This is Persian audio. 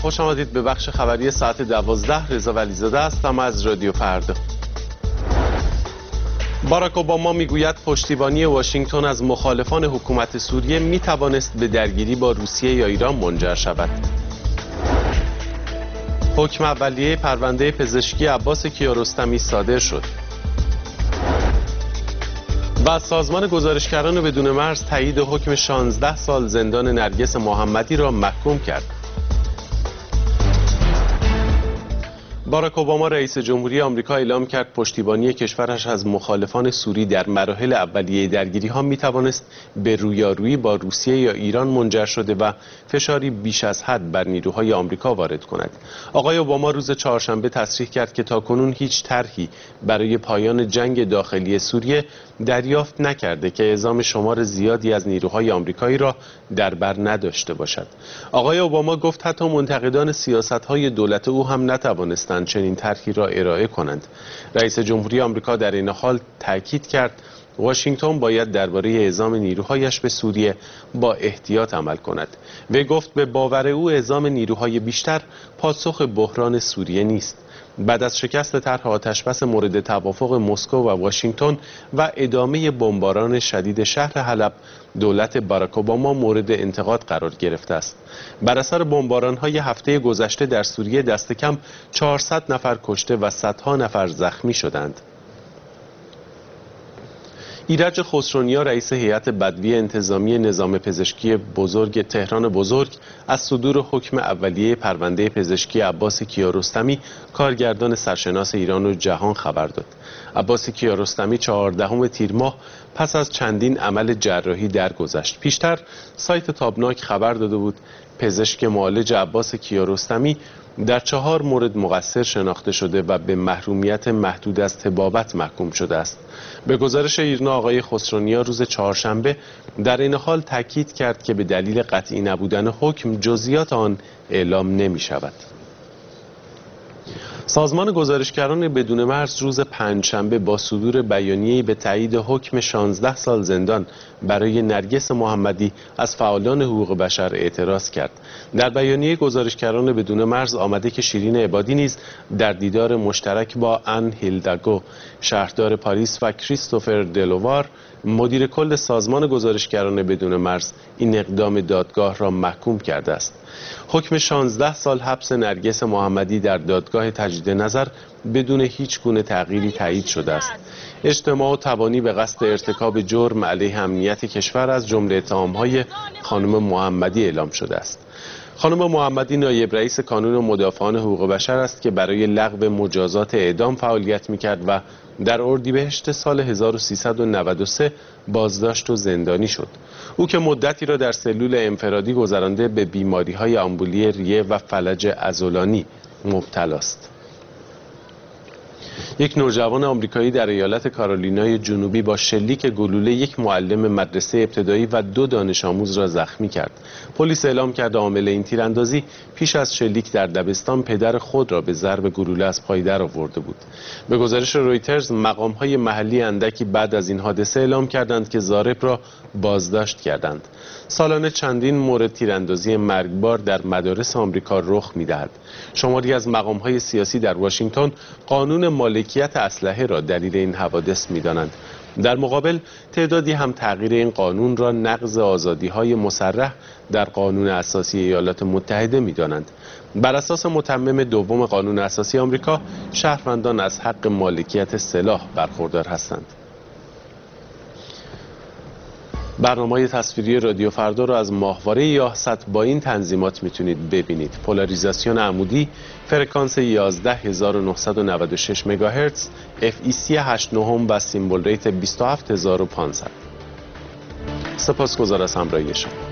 خوش آمدید به بخش خبری ساعت 12. رضا ولیزاده هستم از رادیو فردا. باراک اوباما میگوید پشتیبانی واشنگتن از مخالفان حکومت سوریه میتوانست به درگیری با روسیه یا ایران منجر شود. حکم اولیه پرونده پزشکی عباس کیارستمی صادر شد. و سازمان گزارشگران بدون مرز تایید حکم 16 سال زندان نرگس محمدی را محکوم کرد. باراک اوباما رئیس جمهوری آمریکا اعلام کرد پشتیبانی کشورش از مخالفان سوری در مراحل اولیه درگیری ها می توانست به رویارویی با روسیه یا ایران منجر شده و فشاری بیش از حد بر نیروهای آمریکا وارد کند. آقای اوباما روز چهارشنبه تصریح کرد که تاکنون هیچ طرحی برای پایان جنگ داخلی سوریه دریافت نکرده که اعزام شمار زیادی از نیروهای آمریکایی را در بر نداشته باشد. آقای اوباما گفت حتی منتقدان سیاست‌های دولت او هم نتوانستند چنین طرحی را ارائه کنند. رئیس جمهوری آمریکا در این حال تاکید کرد واشنگتن باید درباره اعزام نیروهایش به سوریه با احتیاط عمل کند. وی گفت به باور او اعزام نیروهای بیشتر پاسخ بحران سوریه نیست. بعد از شکست طرح آتشبس مورد توافق مسکو و واشنگتن و ادامه بمباران شدید شهر حلب، دولت باراک اوباما مورد انتقاد قرار گرفته است. بر اثر بمباران‌های هفته گذشته در سوریه دست کم 400 نفر کشته و صدها نفر زخمی شدند. ایرج خسرونیا رئیس هیئت بدوی انتظامی نظام پزشکی بزرگ تهران بزرگ از صدور حکم اولیه پرونده پزشکی عباس کیارستمی کارگردان سرشناس ایران و جهان خبر داد. عباس کیارستمی 14 تیر ماه پس از چندین عمل جراحی درگذشت. پیشتر سایت تابناک خبر داده بود پزشک معالج عباس کیارستمی در 4 مورد مقصر شناخته شده و به محرومیت محدود از طبابت محکوم شده است. به گزارش ایرنا آقای خسرونیا روز چهارشنبه در این حال تاکید کرد که به دلیل قطعی نبودن حکم جزئیات آن اعلام نمی شود. سازمان گزارشگران بدون مرز روز پنجشنبه با صدور بیانیه‌ای به تایید حکم 16 سال زندان برای نرگس محمدی از فعالان حقوق بشر اعتراض کرد. در بیانیه گزارشگران بدون مرز آمده که شیرین عبادی نیز در دیدار مشترک با ان هیلداگو شهردار پاریس و کریستوفر دلووار مدیر کل سازمان گزارشگران بدون مرز این اقدام دادگاه را محکوم کرده است. حکم 16 سال حبس نرگس محمدی در دادگاه تجدید نظر بدون هیچ گونه تغییری تایید شده است. اجتماع و تبانی به قصد ارتکاب جرم علیه امنیت کشور از جمله اتهام‌های خانم محمدی اعلام شده است. خانم محمدی نایب رئیس کانون مدافعان حقوق بشر است که برای لغو مجازات اعدام فعالیت می‌کرد و در اردیبهشت سال 1393 بازداشت و زندانی شد. او که مدتی را در سلول انفرادی گذرانده به بیماری‌های آمبولی ریه و فلج عضلانی مبتلا است. یک نوجوان آمریکایی در ایالت کارولینای جنوبی با شلیک گلوله یک معلم مدرسه ابتدایی و 2 دانش آموز را زخمی کرد. پلیس اعلام کرد عامل این تیراندازی پیش از شلیک در دبستان پدر خود را به ضرب گلوله از پای درآورده بود. به گزارش رویترز مقام‌های محلی اندکی بعد از این حادثه اعلام کردند که ضارب را بازداشت کردند. سالانه چندین مورد تیراندازی مرگبار در مدارس آمریکا رخ می‌دهد. شماری از مقام‌های سیاسی در واشنگتن قانون مالکیت اسلحه را دلیل این حوادث می‌دانند. در مقابل تعدادی هم تغییر این قانون را نقض آزادی‌های مصرح در قانون اساسی ایالات متحده می‌دانند. بر اساس متمم دوم قانون اساسی آمریکا شهروندان از حق مالکیت سلاح برخوردار هستند. برنامه تصویری رادیو فردا را از ماهواره یاهصد با این تنظیمات میتونید ببینید: پولاریزاسیون عمودی، فرکانس 11996 مگاهرتز، FEC 89 و سیمبل ریت 27500. سپاسگزار از همراهی شما.